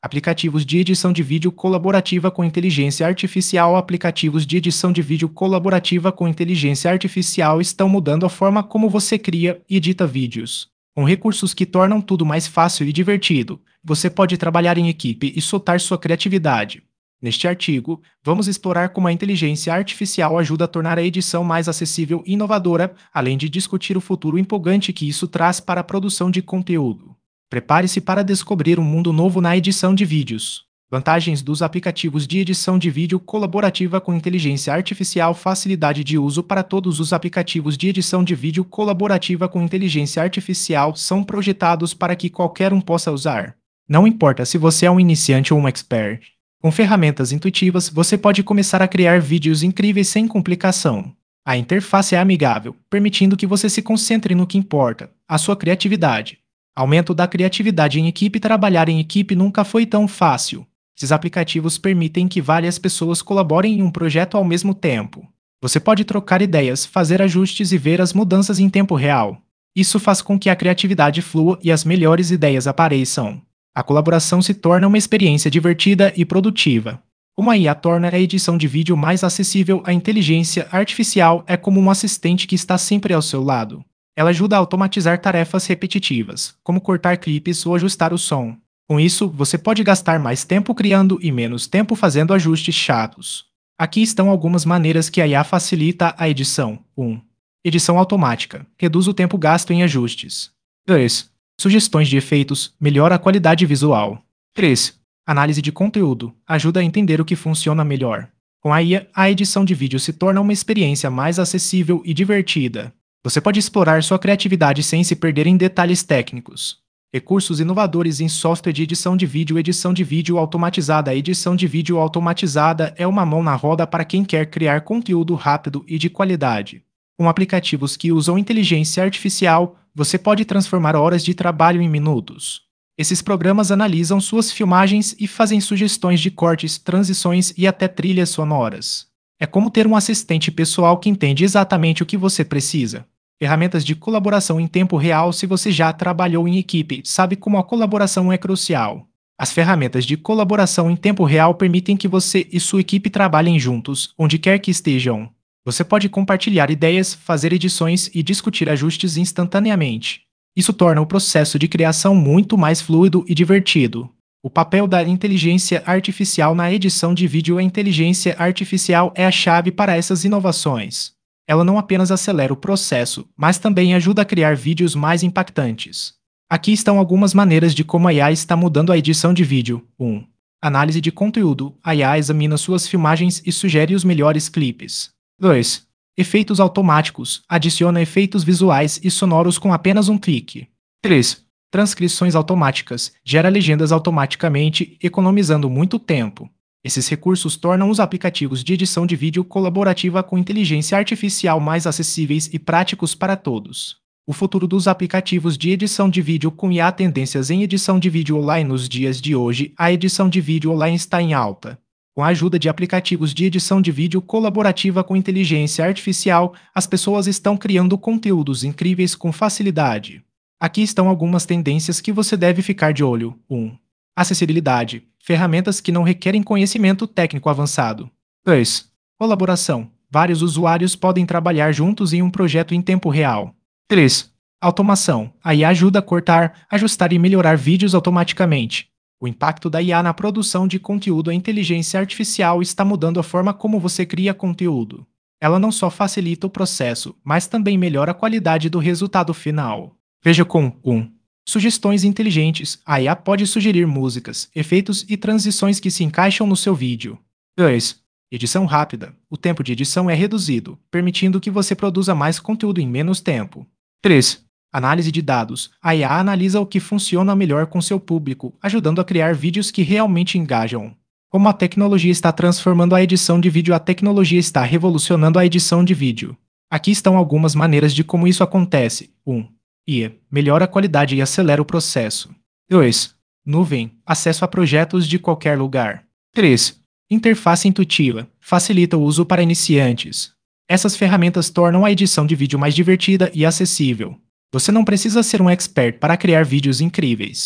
Aplicativos de edição de vídeo colaborativa com inteligência artificial. Aplicativos de edição de vídeo colaborativa com inteligência artificial estão mudando a forma como você cria e edita vídeos. Com recursos que tornam tudo mais fácil e divertido, você pode trabalhar em equipe e soltar sua criatividade. Neste artigo, vamos explorar como a inteligência artificial ajuda a tornar a edição mais acessível e inovadora, além de discutir o futuro empolgante que isso traz para a produção de conteúdo. Prepare-se para descobrir um mundo novo na edição de vídeos. Vantagens dos aplicativos de edição de vídeo colaborativa com inteligência artificial. Facilidade de uso para todos. Os aplicativos de edição de vídeo colaborativa com inteligência artificial são projetados para que qualquer um possa usar. Não importa se você é um iniciante ou um expert. Com ferramentas intuitivas, você pode começar a criar vídeos incríveis sem complicação. A interface é amigável, permitindo que você se concentre no que importa, a sua criatividade. Aumento da criatividade em equipe. Trabalhar em equipe nunca foi tão fácil. Esses aplicativos permitem que várias pessoas colaborem em um projeto ao mesmo tempo. Você pode trocar ideias, fazer ajustes e ver as mudanças em tempo real. Isso faz com que a criatividade flua e as melhores ideias apareçam. A colaboração se torna uma experiência divertida e produtiva. Como a IA torna a edição de vídeo mais acessível, a inteligência artificial é como um assistente que está sempre ao seu lado. Ela ajuda a automatizar tarefas repetitivas, como cortar clipes ou ajustar o som. Com isso, você pode gastar mais tempo criando e menos tempo fazendo ajustes chatos. Aqui estão algumas maneiras que a IA facilita a edição. 1. Edição automática. Reduz o tempo gasto em ajustes. 2. Sugestões de efeitos. Melhora a qualidade visual. 3. Análise de conteúdo. Ajuda a entender o que funciona melhor. Com a IA, a edição de vídeo se torna uma experiência mais acessível e divertida. Você pode explorar sua criatividade sem se perder em detalhes técnicos. Recursos inovadores em software de edição de vídeo. Edição de vídeo automatizada. A edição de vídeo automatizada é uma mão na roda para quem quer criar conteúdo rápido e de qualidade. Com aplicativos que usam inteligência artificial, você pode transformar horas de trabalho em minutos. Esses programas analisam suas filmagens e fazem sugestões de cortes, transições e até trilhas sonoras. É como ter um assistente pessoal que entende exatamente o que você precisa. Ferramentas de colaboração em tempo real. Se você já trabalhou em equipe, sabe como a colaboração é crucial. As ferramentas de colaboração em tempo real permitem que você e sua equipe trabalhem juntos, onde quer que estejam. Você pode compartilhar ideias, fazer edições e discutir ajustes instantaneamente. Isso torna o processo de criação muito mais fluido e divertido. O papel da inteligência artificial na edição de vídeo. A inteligência artificial é a chave para essas inovações. Ela não apenas acelera o processo, mas também ajuda a criar vídeos mais impactantes. Aqui estão algumas maneiras de como a IA está mudando a edição de vídeo. 1. Análise de conteúdo. A IA examina suas filmagens e sugere os melhores clipes. 2. Efeitos automáticos. Adiciona efeitos visuais e sonoros com apenas um clique. 3. Transcrições automáticas. Gera legendas automaticamente, economizando muito tempo. Esses recursos tornam os aplicativos de edição de vídeo colaborativa com inteligência artificial mais acessíveis e práticos para todos. O futuro dos aplicativos de edição de vídeo com IA. Tendências em edição de vídeo online. Nos dias de hoje, a edição de vídeo online está em alta. Com a ajuda de aplicativos de edição de vídeo colaborativa com inteligência artificial, as pessoas estão criando conteúdos incríveis com facilidade. Aqui estão algumas tendências que você deve ficar de olho. 1. Acessibilidade. Ferramentas que não requerem conhecimento técnico avançado. 2. Colaboração. Vários usuários podem trabalhar juntos em um projeto em tempo real. 3. Automação. A IA ajuda a cortar, ajustar e melhorar vídeos automaticamente. O impacto da IA na produção de conteúdo. A inteligência artificial está mudando a forma como você cria conteúdo. Ela não só facilita o processo, mas também melhora a qualidade do resultado final. Veja com 1. Sugestões inteligentes. A IA pode sugerir músicas, efeitos e transições que se encaixam no seu vídeo. 2. Edição rápida. O tempo de edição é reduzido, permitindo que você produza mais conteúdo em menos tempo. 3. Análise de dados. A IA analisa o que funciona melhor com seu público, ajudando a criar vídeos que realmente engajam. Como a tecnologia está transformando a edição de vídeo. A tecnologia está revolucionando a edição de vídeo. Aqui estão algumas maneiras de como isso acontece. 1. IA. Melhora a qualidade e acelera o processo. 2. Nuvem. Acesso a projetos de qualquer lugar. 3. Interface intuitiva. Facilita o uso para iniciantes. Essas ferramentas tornam a edição de vídeo mais divertida e acessível. Você não precisa ser um expert para criar vídeos incríveis.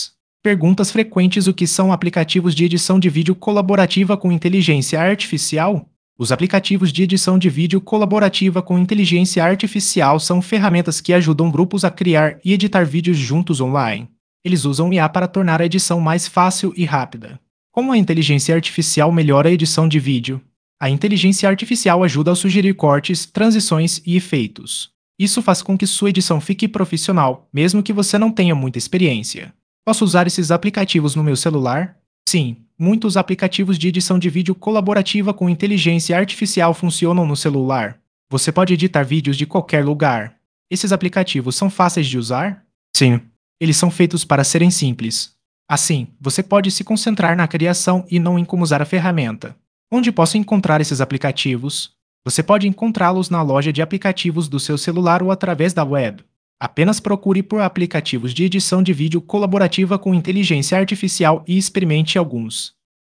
Perguntas frequentes: o que são aplicativos de edição de vídeo colaborativa com inteligência artificial? Os aplicativos de edição de vídeo colaborativa com inteligência artificial são ferramentas que ajudam grupos a criar e editar vídeos juntos online. Eles usam IA para tornar a edição mais fácil e rápida. Como a inteligência artificial melhora a edição de vídeo? A inteligência artificial ajuda a sugerir cortes, transições e efeitos. Isso faz com que sua edição fique profissional, mesmo que você não tenha muita experiência. Posso usar esses aplicativos no meu celular? Sim, muitos aplicativos de edição de vídeo colaborativa com inteligência artificial funcionam no celular. Você pode editar vídeos de qualquer lugar. Esses aplicativos são fáceis de usar? Sim. Eles são feitos para serem simples. Assim, você pode se concentrar na criação e não em como usar a ferramenta. Onde posso encontrar esses aplicativos? Você pode encontrá-los na loja de aplicativos do seu celular ou através da web. Apenas procure por aplicativos de edição de vídeo colaborativa com inteligência artificial e experimente alguns.